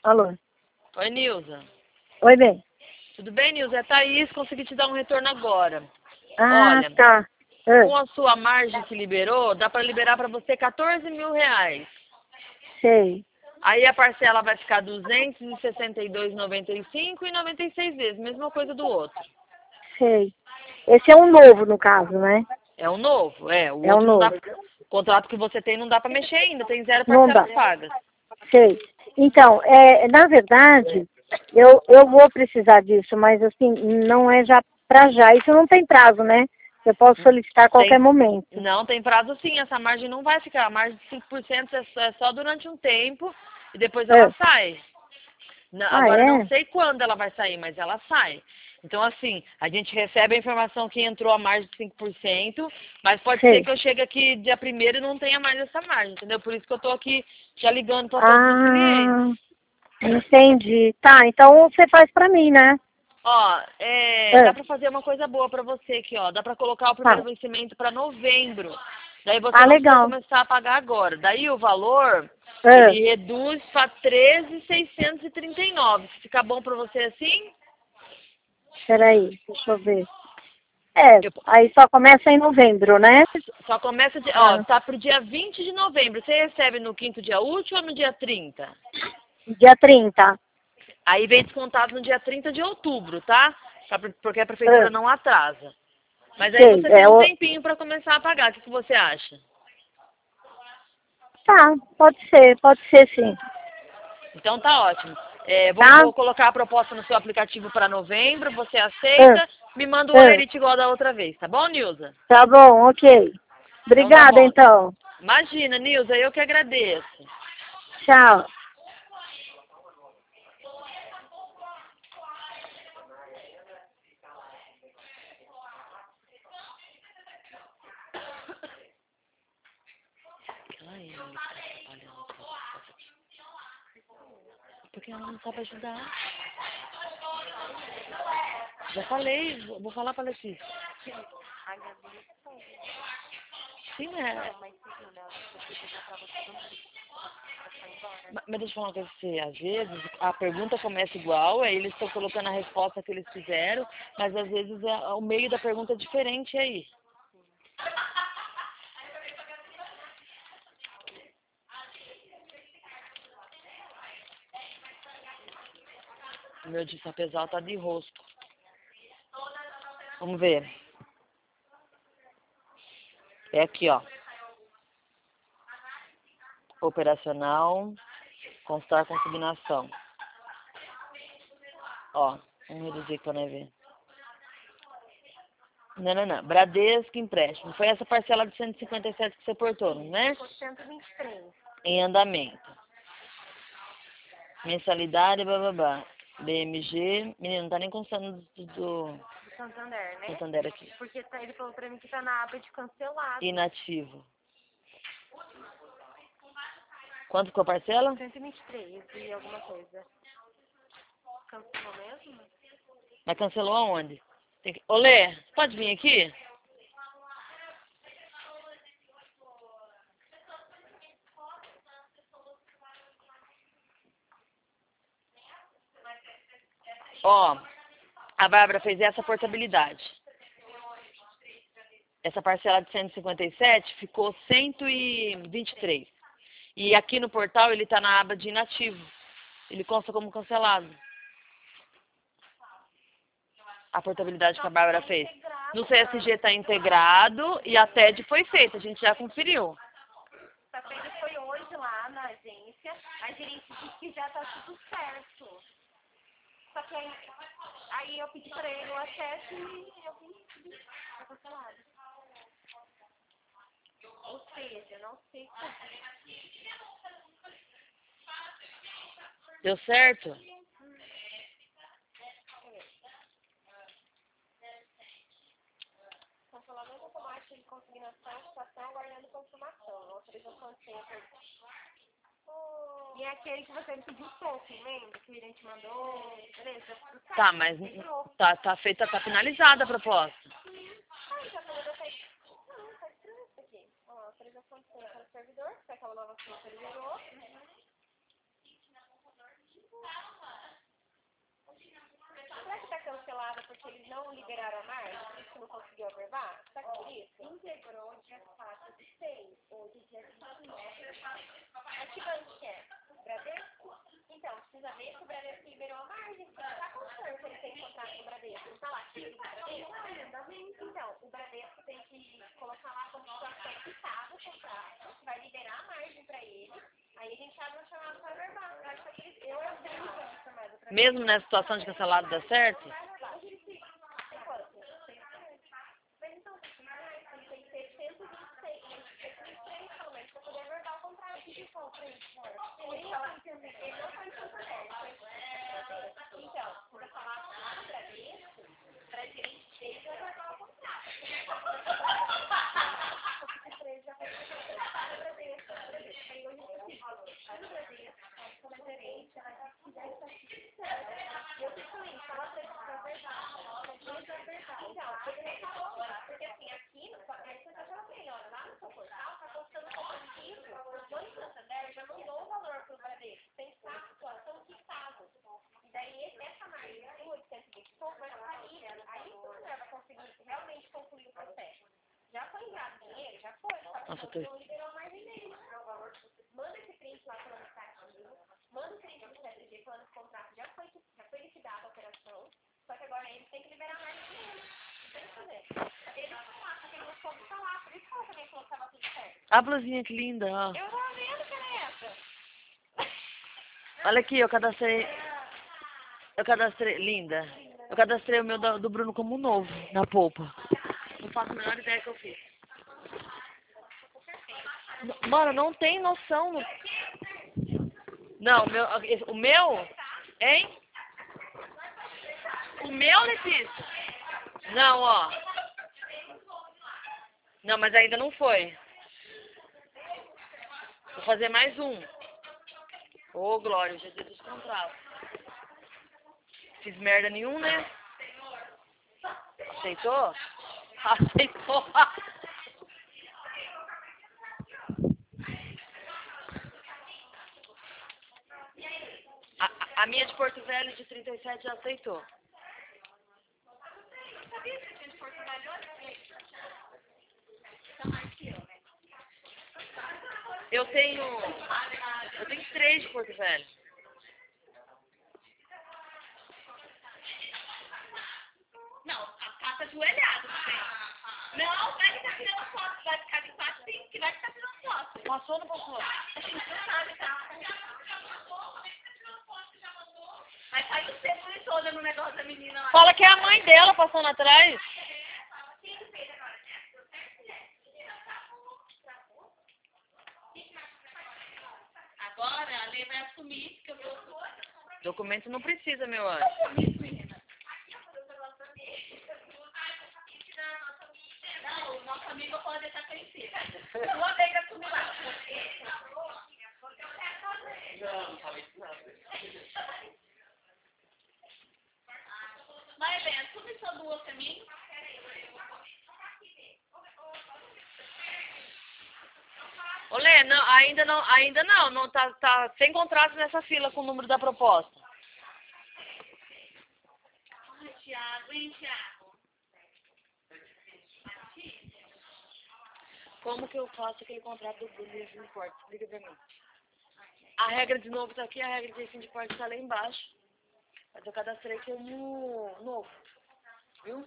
Alô? Oi, Nilza. Oi, bem. Tudo bem, Nilza? É a Thaís, consegui te dar um retorno agora. Ah, Olha, tá. com a sua margem que liberou, dá para liberar para você 14 mil reais. Sei, Aí a parcela vai ficar 262,95 e 96 vezes, mesma coisa do outro. sei. Esse é um novo, no caso, né? É o novo, o É um outro não dá. novo. O contrato que você tem não dá para mexer ainda, tem zero Não dá. parcelas pagas. Sei. Então, na verdade, eu vou precisar disso, mas assim, não é já pra já. Isso não tem prazo, né? Eu posso solicitar a qualquer Tem, momento. não, tem prazo sim, essa margem não vai ficar. A margem de 5% é só durante um tempo e depois ela É. sai. Ah, Agora, não é? sei quando ela vai sair, mas ela sai. Então, assim, a gente recebe a informação que entrou a margem de 5%, mas pode ser Sei. que eu chegue aqui dia 1º e não tenha mais essa margem, entendeu? Por isso que eu tô aqui já ligando para todos os clientes. Ah, entendi. Tá, então você faz pra mim, né? Ó, dá É. para fazer uma coisa boa para você aqui, ó. Dá para colocar o primeiro Tá. vencimento para novembro. Daí você Ah, não precisa legal. começar a pagar agora. Daí o valor, É. ele reduz para 13.639. Fica bom para você assim? Peraí, deixa eu ver. É, Eu aí só começa em novembro, né? Só começa, Ah, tá pro dia 20 de novembro. Você recebe no quinto dia útil ou no dia 30? dia 30. Aí vem descontado no dia 30 de outubro, tá? Porque a prefeitura Ah, não atrasa. Mas aí sei. você tem um tempinho para começar a pagar. O que você acha? Tá, pode ser sim. Então tá ótimo. Tá? Vou colocar a proposta no seu aplicativo para novembro. Você Ah, aceita? Me manda o ah, olerite igual da outra vez, tá bom, Nilza? tá bom, ok. Então tá Obrigada, bom. então. Imagina, Nilza, eu que agradeço. Tchau. Aquela Emily que tá atrapalhando. Porque ela não sabe ajudar. Já falei, vou falar pra Letícia. Sim, mas deixa eu falar uma coisa pra você. Às vezes a pergunta começa igual, aí eles estão colocando a resposta que eles fizeram, mas às vezes o meio da pergunta é diferente aí. O meu de sapezal tá de rosco. Vamos ver. É aqui, ó. Operacional, constar consignação. Ó, vamos reduzir aqui pra nós ver. Não. Bradesco, empréstimo. Foi essa parcela de 157 que você portou, não é? 123. Em andamento. Mensalidade, bababá. BMG. Menino, não tá nem constando do Santander, né? Santander aqui. Porque ele falou pra mim que tá na aba de cancelado. Inativo. Quanto ficou a parcela? 123 e alguma coisa. Cancelou mesmo? Mas cancelou aonde? Olê, pode vir aqui? Ó, a Bárbara fez essa portabilidade. Essa parcela de 157 ficou 123. E aqui no portal ele está na aba de inativo. Ele consta como cancelado. A portabilidade que a Bárbara fez. No CSG está integrado e a TED foi feita. A gente já conferiu. Só que ele foi hoje lá na agência, a gerente disse que já tá tudo certo. Só que aí eu pedi pra ele o acesso e eu vi tá cancelado. Ou seja, não sei como. Deu certo? Cancelamento automático de consignação, estação, aguardando confirmação. Autorização de senha. E é aquele que você me pediu pouco, lembra? Que o Irene te mandou. Beleza, tudo certo. Tá, mas tá feita, tá finalizada a proposta. Já falou da feita. Não, tá estranho isso aqui. Ó, autorização de senha para o servidor, que é aquela nova senha que ele gerou. porque eles não liberaram a margem, por isso que não conseguiu averbar. Sabe por isso? Integrou dia 4 de 6, hoje dia 29. A que banco que é? Bradesco? Então, precisa ver se o Bradesco liberou a margem. Você não tá contando que ele tem contrato com o Bradesco. Não tá lá, filho do Bradesco? Então, o Bradesco tem que colocar lá como situação que estava o contrato, que vai liberar a margem pra ele. Aí a gente abre um chamado para averbar. Eu acho que eu tenho um chamado para Mesmo nessa situação de cancelado dá certo? Mas então, ele tem que ter 126, 123 pelo menos, para poder averbar o contrato. O que falta para isso? Ele não foi em Santo André. Então, quando eu falar lá no Bradesco, para gerente dele, vai averbar o contrato. Já foi para o Bradesco. Aí hoje eu fiz o Bradesco, como é gerente, ela disse que já está e eu fico fala para ele para averbar. Então, porque assim, aqui, aí você já tem, olha, lá no seu portal, está postando positivo. O Banco Santander já mandou o valor para o Bradesco, sem situação fixada. E daí, essa margem de 820 pouco vai sair. Aí o Santander vai conseguir realmente concluir o processo. Já foi enviado dinheiro? Já foi. Só que não liberou a margem dele. Manda esse print lá falando que está ativo. Manda o print do CFG falando que o contrato já foi liquidado a operação. Só que agora eles têm que liberar a margem dele. Não tem o que fazer. Eles estão lá, porque eles não soube falar. Por isso que ela também falou que estava tudo certo. A blusinha que linda, ó. Eu tava vendo que era essa. Olha aqui, eu cadastrei, linda. Eu cadastrei o meu do Bruno como novo, na polpa. Não faço a menor ideia que eu fiz. Mano, não tem noção. Não, o meu, hein? O meu, Letícia? Não, ó. Não, mas ainda não foi. Vou fazer mais um. Ô, Glória, já dei dos contratos. Fiz merda nenhum, né? Aceitou? Aceitou. A minha de Porto Velho, de 37, já aceitou. Eu tenho 3 de Porto Velho. Não, a pata ajoelhada. Não, vai ficar tirando foto. Vai ficar de quatro, sim, que vai ficar tirando foto. Passou ou não passou? A gente não sabe, tá? Mas faz o tempo todo no negócio da menina lá. Fala que é a mãe dela passando atrás. Agora a Lê vai assumir que eu vou... Documento não precisa, meu anjo. Não, o nosso amigo pode deixar crescer. Uma vez assumir lá. Não falei isso nada. Mas bem, assume só duas pra mim. Olê, não, ainda não tá sem contrato nessa fila com o número da proposta. Ai, Thiago, hein, Thiago? Como que eu faço aquele contrato do Bruno de porte? Explica pra mim. A regra de novo tá aqui, a regra de fim de porte tá lá embaixo. Mas eu cadastrei como novo. Viu?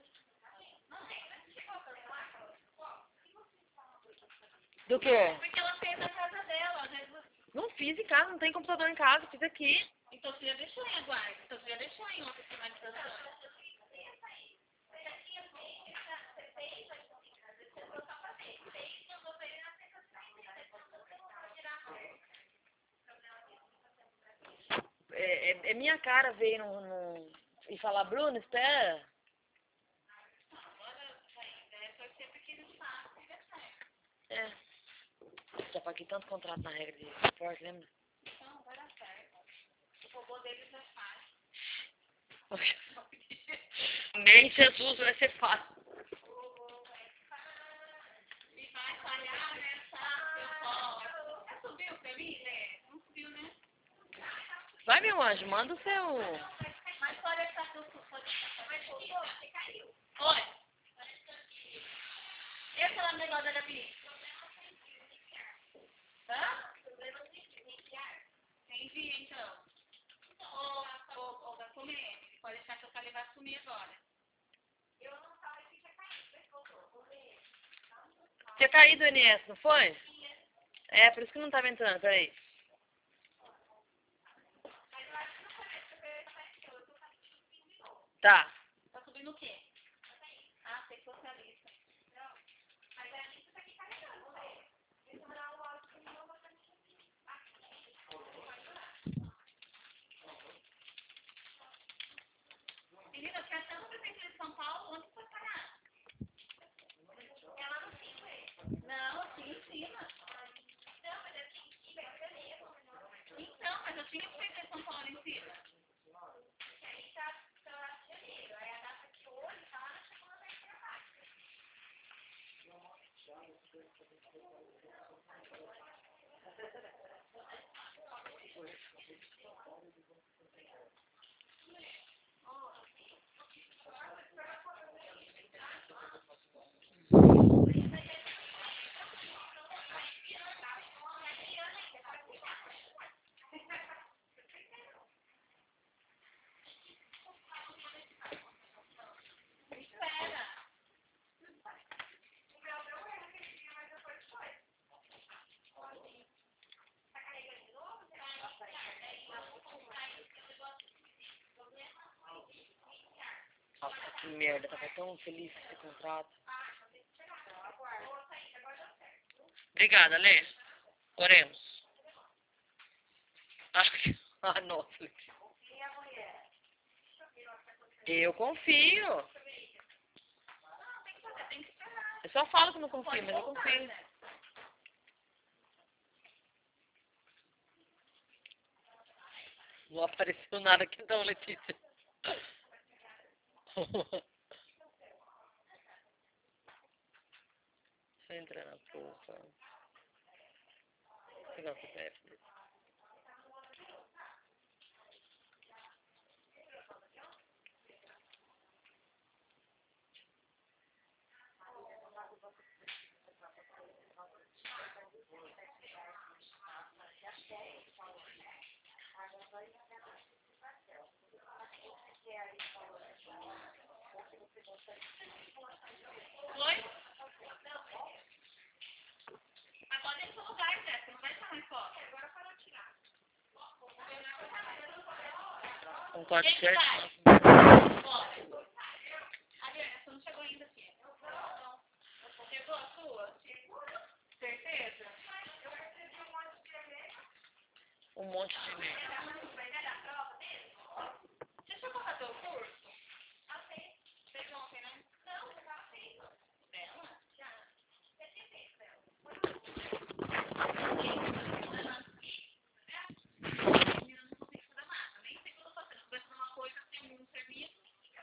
Do quê? Porque ela fez na casa dela, né? Não fiz em casa, não tem computador em casa, fiz aqui. Então você já deixou em aguardo. Então você já deixou em outra finalização. É minha cara ver e falar, Bruno, espera. É. Já paguei tanto contrato na regra de esporte, lembra? Então, vai dar certo. O robô deles é fácil. Nem Jesus vai ser fácil. E vai falhar nessa... Já subiu pra mim, né? Não subiu, né? Vai, meu anjo, manda o seu... Mas pode estar tudo. Mas Oi. Esse lá no negócio da Gabi. Hã? Entendi, então. Ô, vai comer. Pode deixar que eu falei vai sumir agora. Tinha caído o NS, não foi? É, por isso que não tava entrando, peraí. Tá. Tá subindo o quê? Ah, sei que você é a lista. Mas a lista tá aqui carregando, né? Menina, eu tinha tanto prefeitura de São Paulo, onde foi parar? É lá no 5, é? Não, aqui em cima. Não, mas aqui em cima é janeiro. Então, mas eu tinha prefeitura de São Paulo em cima. Que aí tá lá de janeiro. Aí a data que hoje tá lá na segunda, terceira parte. Nossa, que merda, tava tão feliz com esse contrato. Obrigada, Lê. Oremos. Ah, nossa. Eu confio. Eu só falo que não confio, mas eu confio. Não apareceu nada aqui não, Letícia. Deixa eu entrar na porra. Vou pegar o CPF dele. Oi? Mas pode ir no seu lugar, Zé. Você não vai estar mais foto. Agora para tirar. Um corte certo. Bora. Adriana, você não chegou ainda, filha. Não. Chegou a sua? Certeza? Um monte de e-mail. Vai dar a prova mesmo? Você chegou a fazer o curso? Fez ontem, né? Não, eu já fiz. Dela? Já. Você tinha feito dela? Menina, não consigo fazer nada. Nem sei o que eu tô fazendo. Se eu fazer uma coisa, tem um serviço.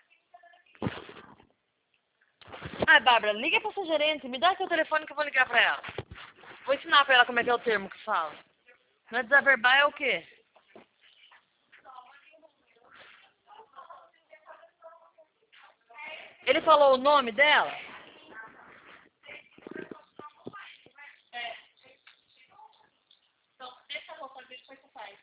Ai, Bárbara, liga pra sua gerente. Me dá seu telefone que eu vou ligar pra ela. Vou ensinar pra ela como é que é o termo que fala. Não é desaverbar, é o quê? Ele falou o nome dela? É. Então, deixa a roupa, deixa o que você faz.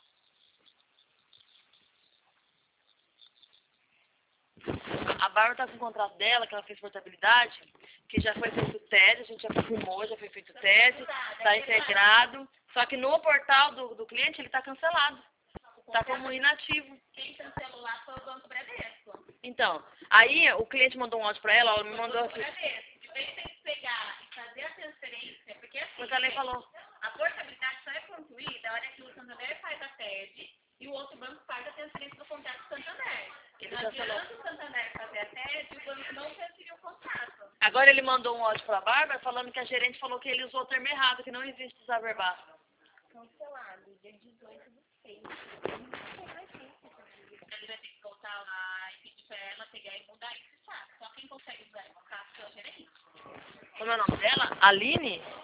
A Bárbara tá com o contrato dela, que ela fez portabilidade, que já foi feito tese, a gente já confirmou, já foi feito tese, tá integrado. Só que no portal do cliente ele tá cancelado. Tá como inativo. Quem tem celular foi o Banco Bradesco. Então, aí o cliente mandou um áudio pra ela me mandou aqui. Bradesco. De vez em pegar e fazer a transferência, porque assim, Porque a lei falou. a portabilidade só é concluída a hora que o Santander faz a TED e o outro banco faz a transferência do contrato do Santander. Ele Não cancelou. adianta o Santander fazer a TED e o banco não transferiu o contrato. Agora ele mandou um áudio pra Bárbara falando que a gerente falou que ele usou o termo errado, que não existe desaverbar. Cancelado, dia 18 do 6. Ele vai ter que voltar lá e pedir pra ela pegar e mudar isso, sabe? Só quem consegue usar o contrato é o gerente. Como é o nome dela? Aline?